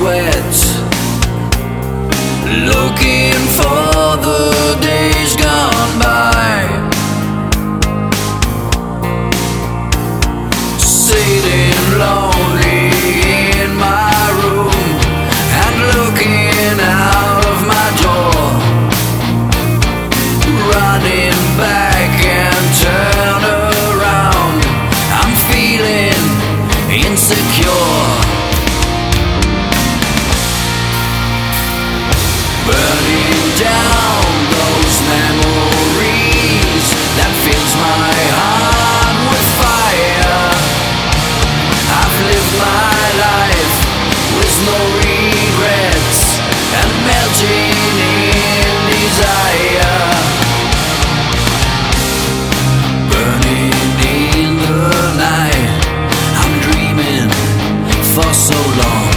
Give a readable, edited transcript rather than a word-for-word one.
sweat, looking for the days gone by, sitting lonely in my room and looking out of my door, running back and turn around. I'm feeling insecure, burning down those memories that fills my heart with fire. I've lived my life with no regrets and melting in desire, burning in the night. I'm dreaming for so long.